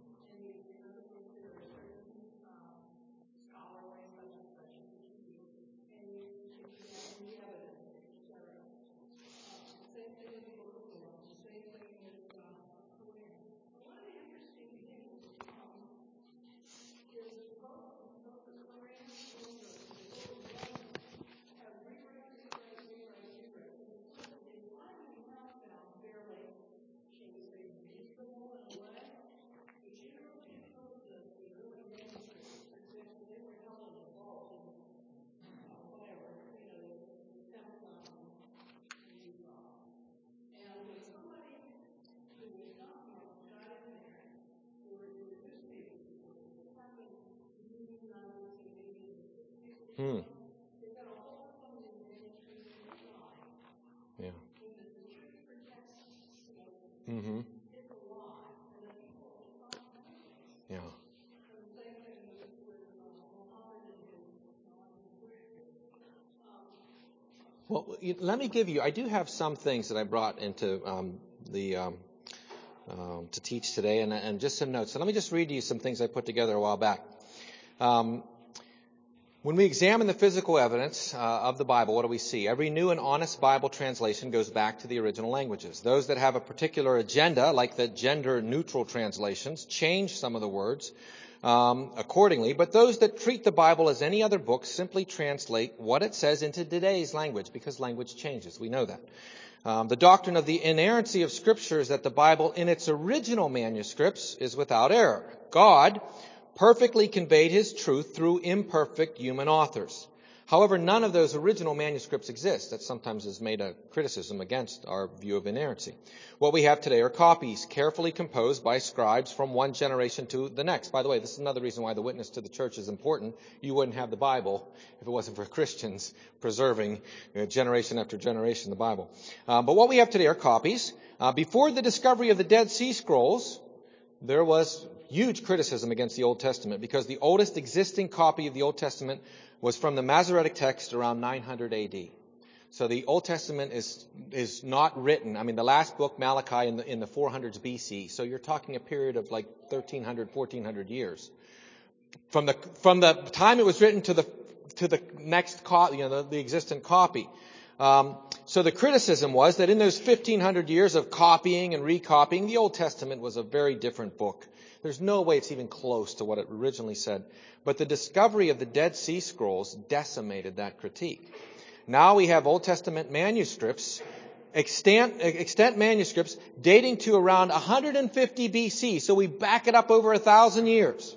Hmm. Yeah. Mm-hmm. Yeah. Well, you- let me give you, I do have some things that I brought into um, the, um, um, to teach today, and, and just some notes. So let me just read you some things I put together a while back. Um, When we examine the physical evidence uh, of the Bible, what do we see? Every new and honest Bible translation goes back to the original languages. Those that have a particular agenda, like the gender-neutral translations, change some of the words um, accordingly. But those that treat the Bible as any other book simply translate what it says into today's language, because language changes. We know that. Um, the doctrine of the inerrancy of Scripture is that the Bible, in its original manuscripts, is without error. God perfectly conveyed his truth through imperfect human authors. However, none of those original manuscripts exist. That sometimes is made a criticism against our view of inerrancy. What we have today are copies carefully composed by scribes from one generation to the next. By the way, this is another reason why the witness to the church is important. You wouldn't have the Bible if it wasn't for Christians preserving you know, generation after generation the Bible. Uh, but what we have today are copies. Uh, before the discovery of the Dead Sea Scrolls, there was huge criticism against the Old Testament because the oldest existing copy of the Old Testament was from the Masoretic text around nine hundred A D. So the Old Testament is is not written. I mean, the last book, Malachi, in the in the four hundreds B C. So you're talking a period of like thirteen hundred, fourteen hundred years. From the from the time it was written to the to the next copy, you know, the, the existent copy. Um, so the criticism was that in those fifteen hundred years of copying and recopying, the Old Testament was a very different book. There's no way it's even close to what it originally said. But the discovery of the Dead Sea Scrolls decimated that critique. Now we have Old Testament manuscripts, extant, extant manuscripts dating to around one hundred fifty B C. So we back it up over a thousand years.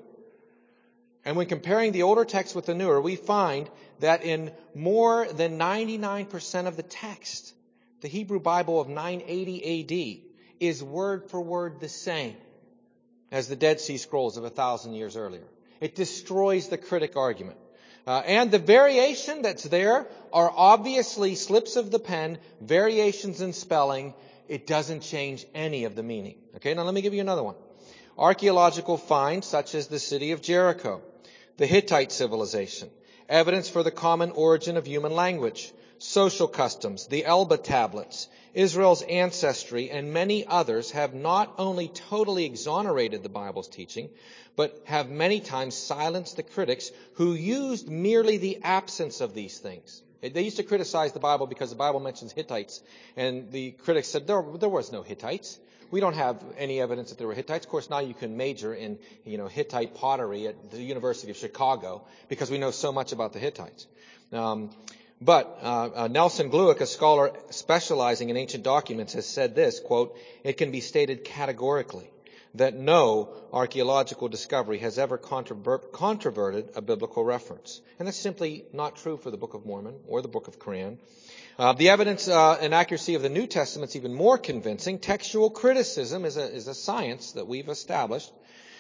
And when comparing the older text with the newer, we find that in more than ninety-nine percent of the text, the Hebrew Bible of nine eighty A D is word for word the same as the Dead Sea Scrolls of a thousand years earlier. It destroys the critic argument. Uh, and the variation that's there are obviously slips of the pen, variations in spelling. It doesn't change any of the meaning. Okay, now let me give you another one. Archaeological finds such as the city of Jericho, the Hittite civilization, evidence for the common origin of human language, social customs, the Elba tablets, Israel's ancestry, and many others have not only totally exonerated the Bible's teaching, but have many times silenced the critics who used merely the absence of these things. They used to criticize the Bible because the Bible mentions Hittites, and the critics said there, there was no Hittites. We don't have any evidence that there were Hittites. Of course, now you can major in, you know, Hittite pottery at the University of Chicago because we know so much about the Hittites. Um, but uh, uh, Nelson Glueck, a scholar specializing in ancient documents, has said this, quote, "It can be stated categorically that no archaeological discovery has ever controver- controverted a biblical reference." And that's simply not true for the Book of Mormon or the Book of Quran. Uh, the evidence uh, and accuracy of the New Testament is even more convincing. Textual criticism is a, is a science that we've established.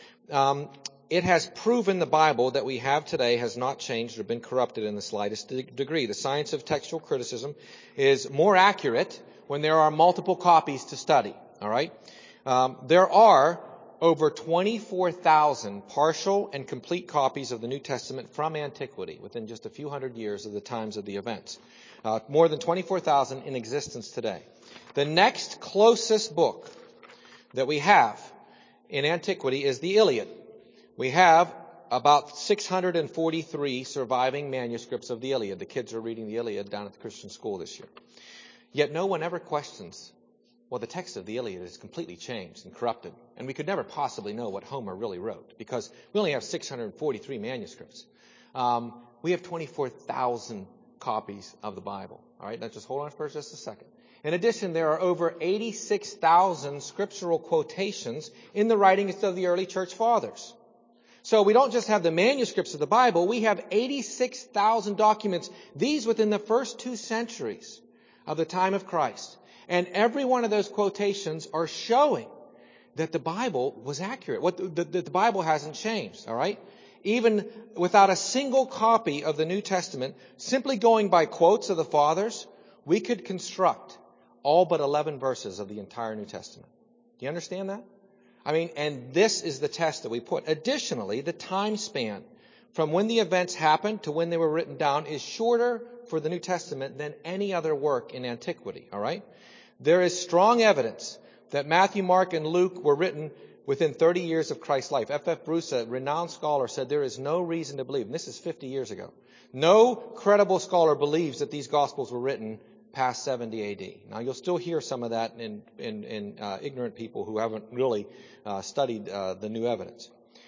Um, it has proven the Bible that we have today has not changed or been corrupted in the slightest de- degree. The science of textual criticism is more accurate when there are multiple copies to study. All right? Um, there are over twenty-four thousand partial and complete copies of the New Testament from antiquity within just a few hundred years of the times of the events. Uh, more than twenty-four thousand in existence today. The next closest book that we have in antiquity is the Iliad. We have about six hundred forty-three surviving manuscripts of the Iliad. The kids are reading the Iliad down at the Christian school this year. Yet no one ever questions, well, the text of the Iliad is completely changed and corrupted, and we could never possibly know what Homer really wrote because we only have six hundred forty-three manuscripts. Um, we have twenty-four thousand copies of the Bible. All right, now just hold on for just a second. In addition, there are over eighty-six thousand scriptural quotations in the writings of the early church fathers. So we don't just have the manuscripts of the Bible, we have eighty-six thousand documents, these within the first two centuries of the time of Christ. And every one of those quotations are showing that the Bible was accurate. What the, the, the Bible hasn't changed, all right? Even without a single copy of the New Testament, simply going by quotes of the fathers, we could construct all but eleven verses of the entire New Testament. Do you understand that? I mean, and this is the test that we put. Additionally, the time span from when the events happened to when they were written down is shorter for the New Testament than any other work in antiquity, all right? There is strong evidence that Matthew, Mark, and Luke were written within thirty years of Christ's life. F F Bruce, a renowned scholar, said there is no reason to believe, and this is fifty years ago, no credible scholar believes that these Gospels were written past seventy A D. Now, you'll still hear some of that in, in, in uh, ignorant people who haven't really uh, studied uh, the new evidence.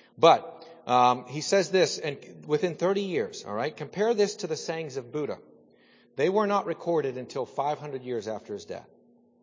But um, he says this, and within thirty years, all right, compare this to the sayings of Buddha. They were not recorded until five hundred years after his death.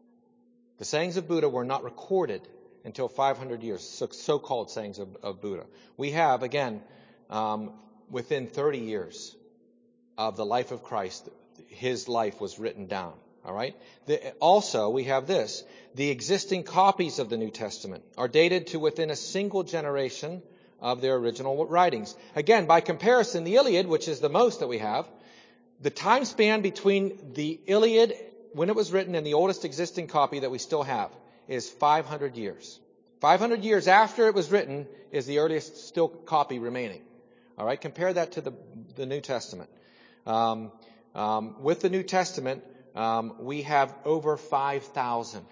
The sayings of Buddha were not recorded until five hundred years, so, so-called sayings of, of Buddha. We have, again, um, within thirty years of the life of Christ, his life was written down. All right. The, also, we have this. The existing copies of the New Testament are dated to within a single generation of their original writings. Again, by comparison, the Iliad, which is the most that we have, the time span between the Iliad when it was written and the oldest existing copy that we still have is five hundred years. five hundred years after it was written is the earliest still copy remaining. All right. Compare that to the, the New Testament. Um, um, with the New Testament, Um, we have over five thousand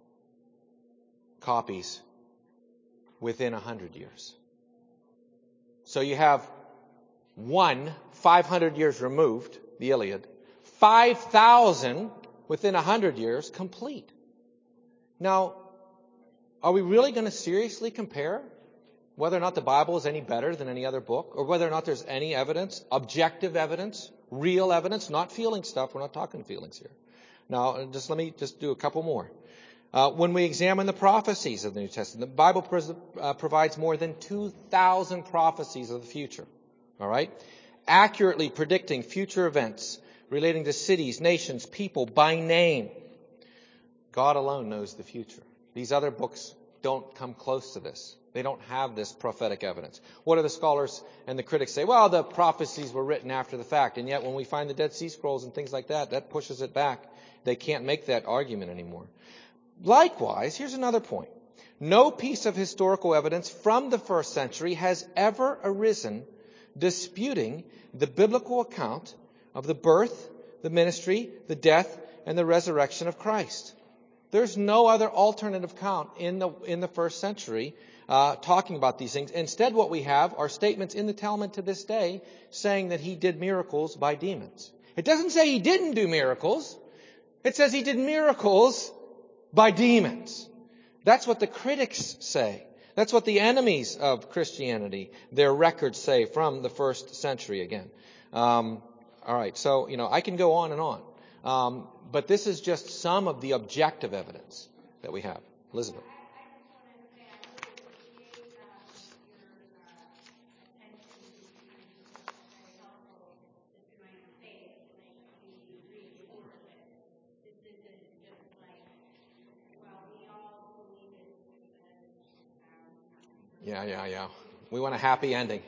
copies within one hundred years. So you have one, five hundred years removed, the Iliad, five thousand within one hundred years complete. Now, are we really going to seriously compare whether or not the Bible is any better than any other book, or whether or not there's any evidence, objective evidence, real evidence, not feeling stuff? We're not talking feelings here. Now, just let me just do a couple more. Uh, when we examine the prophecies of the New Testament, the Bible pres- uh, provides more than two thousand prophecies of the future. All right? Accurately predicting future events relating to cities, nations, people by name. God alone knows the future. These other books don't come close to this. They don't have this prophetic evidence. What do the scholars and the critics say? Well, the prophecies were written after the fact. And yet when we find the Dead Sea Scrolls and things like that, that pushes it back. They can't make that argument anymore. Likewise, here's another point. No piece of historical evidence from the first century has ever arisen disputing the biblical account of the birth, the ministry, the death, and the resurrection of Christ. There's no other alternative account in the in the first century uh, talking about these things. Instead, what we have are statements in the Talmud to this day saying that he did miracles by demons. It doesn't say he didn't do miracles. It says he did miracles by demons. That's what the critics say. That's what the enemies of Christianity, their records say from the first century again. Um, all right, so, you know, I can go on and on. Um, but this is just some of the objective evidence that we have. Elizabeth. Yeah, yeah, yeah. We want a happy ending.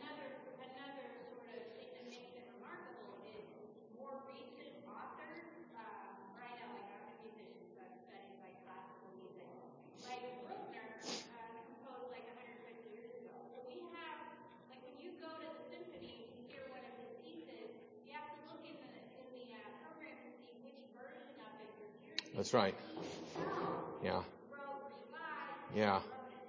That's right. Yeah. Yeah.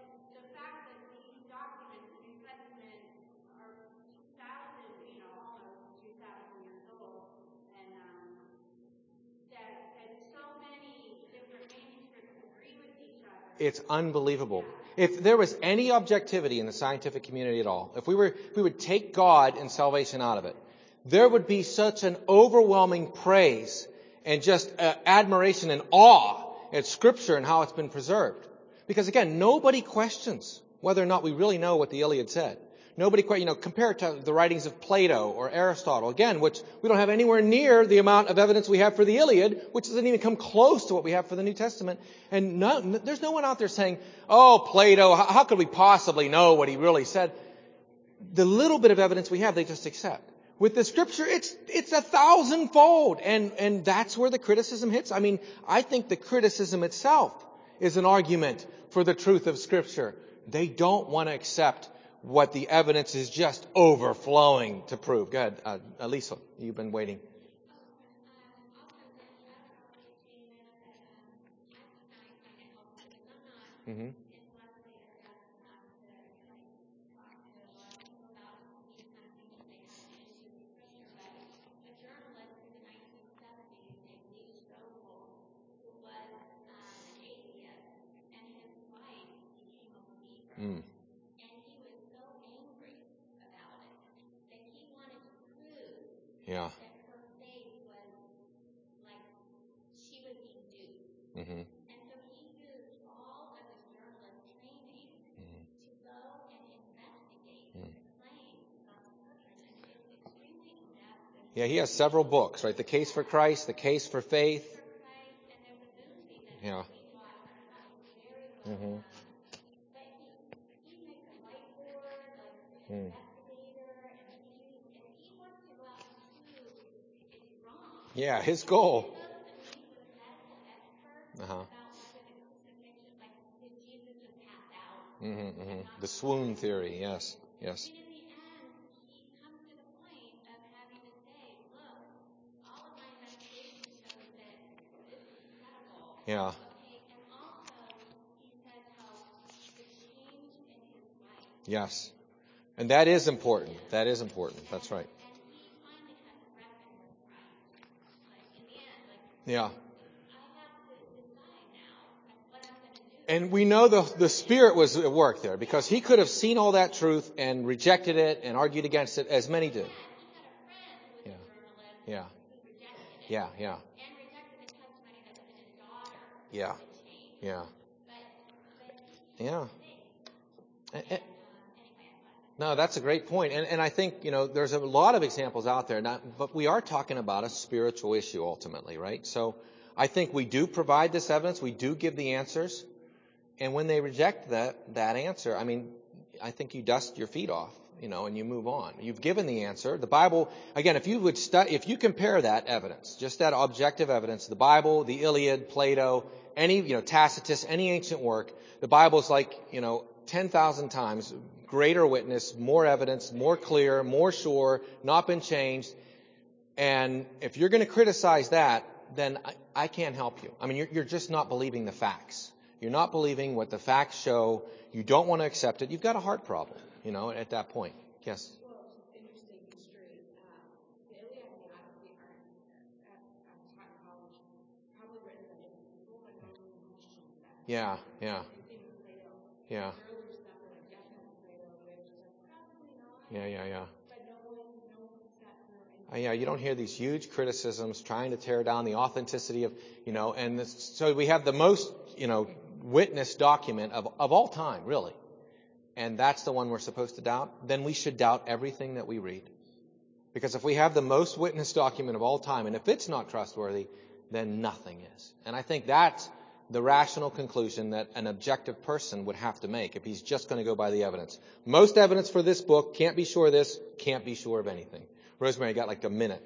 It's unbelievable. If there was any objectivity in the scientific community at all, if we were, if we would take God and salvation out of it, there would be such an overwhelming praise and just uh, admiration and awe at Scripture and how it's been preserved. Because again, nobody questions whether or not we really know what the Iliad said. Nobody, you know, compare it to the writings of Plato or Aristotle, again, which we don't have anywhere near the amount of evidence we have for the Iliad, which doesn't even come close to what we have for the New Testament. And no, there's no one out there saying, oh, Plato, how, how could we possibly know what he really said? The little bit of evidence we have, they just accept. With the Scripture, it's it's a thousandfold, and and that's where the criticism hits. I mean, I think the criticism itself is an argument for the truth of Scripture. They don't want to accept what the evidence is just overflowing to prove. Go ahead, uh, Lisa, you've been waiting. Mm-hmm. Mm. Yeah. Mm-hmm. Mm-hmm. Yeah, he has several books, right? The Case for Christ, The Case for Faith. Yeah. Mm-hmm. Mm. Yeah, his goal. Uh-huh. Mm-hmm, mm-hmm. The swoon theory, yes, yes. Yeah. Yes. And that is important. That is important. That's right. Yeah. And we know the the Spirit was at work there, because he could have seen all that truth and rejected it and argued against it, as many did. Yeah. Yeah. Yeah. Yeah. Yeah. Yeah. Yeah. And, and, no, that's a great point. And, and I think, you know, there's a lot of examples out there, not, but we are talking about a spiritual issue ultimately, right? So I think we do provide this evidence. We do give the answers. And when they reject that, that answer, I mean, I think you dust your feet off, you know, and you move on. You've given the answer. The Bible, again, if you would stu- if you compare that evidence, just that objective evidence, the Bible, the Iliad, Plato, any, you know, Tacitus, any ancient work, the Bible's like, you know, ten thousand times greater witness, more evidence, more clear, more sure, not been changed. And if you're going to criticize that, then I, I can't help you. I mean, you're, you're just not believing the facts. You're not believing what the facts show. You don't want to accept it. You've got a heart problem, you know, at that point. Yes? Well, it's just interesting history. Um, the Iliad and the Odyssey are at, at taught in college, probably written by different people, but no one questions that. Yeah, yeah, The same with Plato. yeah, The earlier stuff, they're like, definitely Plato. They're just like, probably not. yeah, yeah, yeah. But no one, no one sat through and Uh, yeah, you don't hear these huge criticisms trying to tear down the authenticity of, you know, and this, so we have the most, you know, witness document of, of all time, really. And that's the one we're supposed to doubt. Then we should doubt everything that we read. Because if we have the most witness document of all time, and if it's not trustworthy, then nothing is. And I think that's the rational conclusion that an objective person would have to make if he's just going to go by the evidence. Most evidence for this book, can't be sure of this, can't be sure of anything. Rosemary, got like a minute.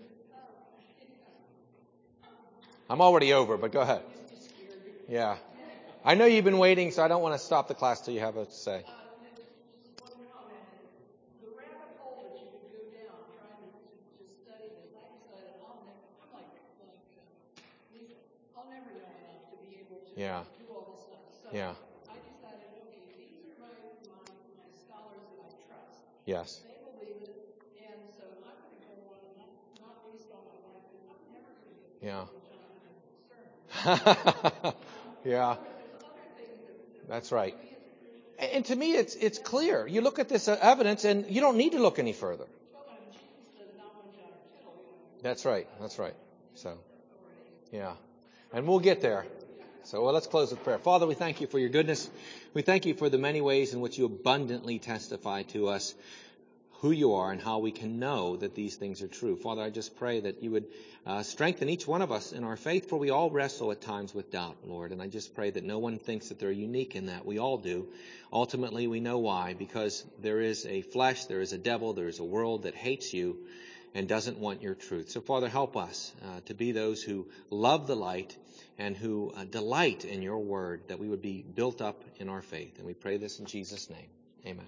I'm already over, but go ahead. Yeah. I know you've been waiting, so I don't want to stop the class till you have a say. One comment is the rabbit hole that you could go down trying to, to, to study this. I decided I'll never, I'm like, like uh, Lisa, I'll never know enough to be able to Yeah. do all this stuff. So Yeah. I decided, okay, these are my, my, my scholars that I trust. Yes. They believe it, and so I'm going to go on, not, not based on my life, because I'm never going to get Yeah. to John sermon. Yeah. There's other things that, that That's right. we as a Christian, And and to me, it's it's clear. You look at this uh, evidence, and you don't need to look any further. well, and Jesus says not one jot or tittle, you know, That's right. That's right. So, yeah. And we'll get there. So, well, let's close with prayer. Father, we thank you for your goodness. We thank you for the many ways in which you abundantly testify to us who you are and how we can know that these things are true. Father, I just pray that you would uh, strengthen each one of us in our faith, for we all wrestle at times with doubt, Lord. And I just pray that no one thinks that they're unique in that. We all do. Ultimately, we know why, because there is a flesh, there is a devil, there is a world that hates you and doesn't want your truth. So, Father, help us uh, to be those who love the light and who uh, delight in your word, that we would be built up in our faith. And we pray this in Jesus' name. Amen.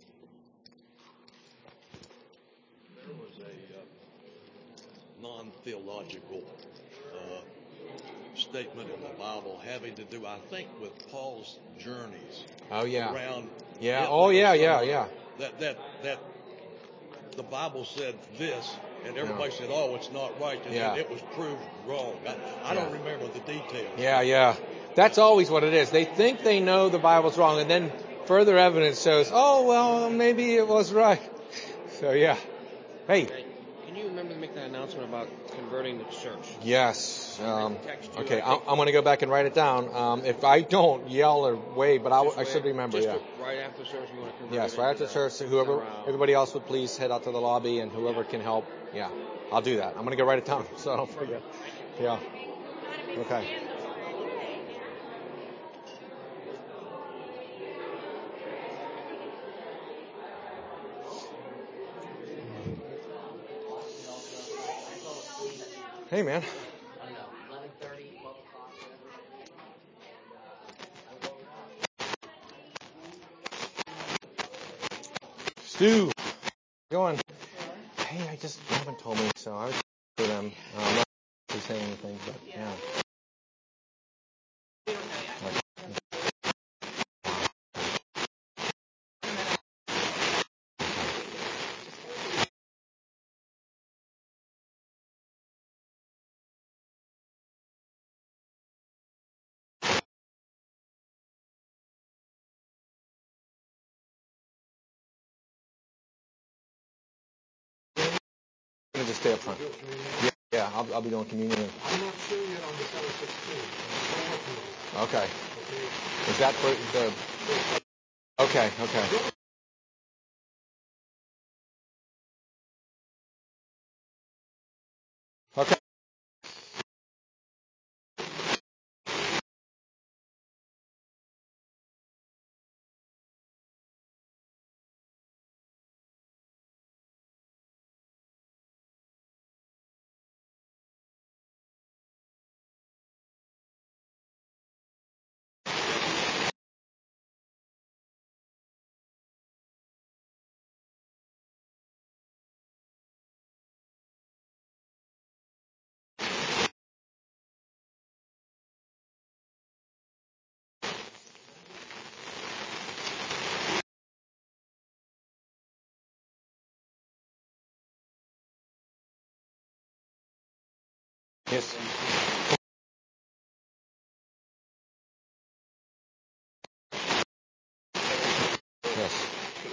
There was a uh, non-theological uh, statement in the Bible having to do, I think, with Paul's journeys Oh, yeah. around. Yeah. Italy Oh, or yeah, yeah, somewhere. yeah. That that that the Bible said this, and everybody Yeah. said, "Oh, it's not right," and Yeah. then it was proved wrong. I, I don't Yeah. remember the details. Yeah, yeah. That's always what it is. They think they know the Bible's wrong, and then further evidence shows, oh, well, maybe it was right. So, yeah. Hey. Can you remember to make that announcement about converting the church? Yes. Um, Text you, okay, I I'm, think- I'm going to go back and write it down. Um, if I don't, yell or wave, but I, Just I should wait- remember, just yeah. Right after the service, we want to convert Yes, it right into after church, the whoever, around- everybody else would please head out to the lobby, and whoever can help, yeah, I'll do that. I'm going to go write it down so I don't forget. Yeah. Okay. Hey, man. I don't know, eleven thirty, twelve o'clock, whatever. Stu, going. Hey, I just you haven't told me, so I was for them. Uh, I'm not really saying anything, but yeah. I'm going to just stay up front. Yeah, yeah, I'll, I'll be doing communion. I'm not sure yet on December sixteenth. Okay. Okay. Is that for the... Okay, okay. Okay. Yes. Yes.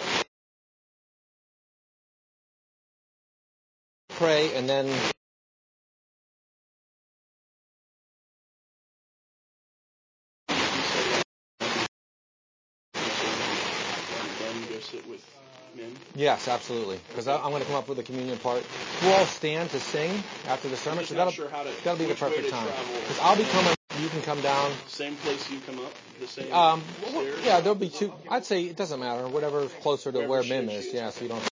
Pray and then Then go sit with men. yes, absolutely. Because I'm going to come up with the communion part. We'll all stand to sing after the sermon. I'm just So not that'll, sure how to, that'll be the which way perfect to time. travel. Because I'll be coming. You can come down. Same place you come up, the same Um, stairs. yeah, there'll be two. I'd say it doesn't matter. Whatever's closer to Wherever where she Mim is, is. she Yeah, is. so you don't.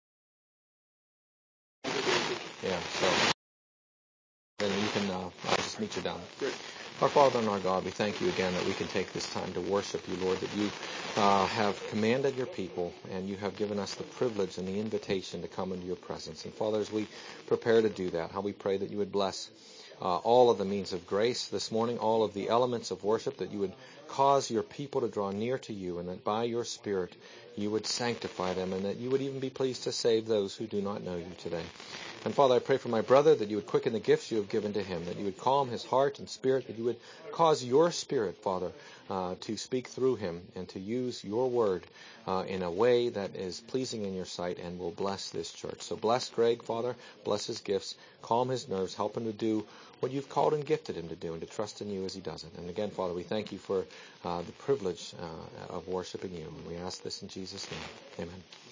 Yeah, so then you can. Uh, I'll just meet you down. Great. Our Father and our God, we thank you again that we can take this time to worship you, Lord, that you uh, have commanded your people and you have given us the privilege and the invitation to come into your presence. And Father, as we prepare to do that, how we pray that you would bless uh, all of the means of grace this morning, all of the elements of worship, that you would cause your people to draw near to you, and that by your Spirit you would sanctify them, and that you would even be pleased to save those who do not know you today. And Father, I pray for my brother that you would quicken the gifts you have given to him, that you would calm his heart and spirit, that you would cause your Spirit, Father, uh, to speak through him and to use your word uh, in a way that is pleasing in your sight and will bless this church. So bless Greg, Father, bless his gifts, calm his nerves, help him to do what you've called and gifted him to do, and to trust in you as he does it. And again, Father, we thank you for uh, the privilege uh, of worshiping you. And we ask this in Jesus' name. Amen.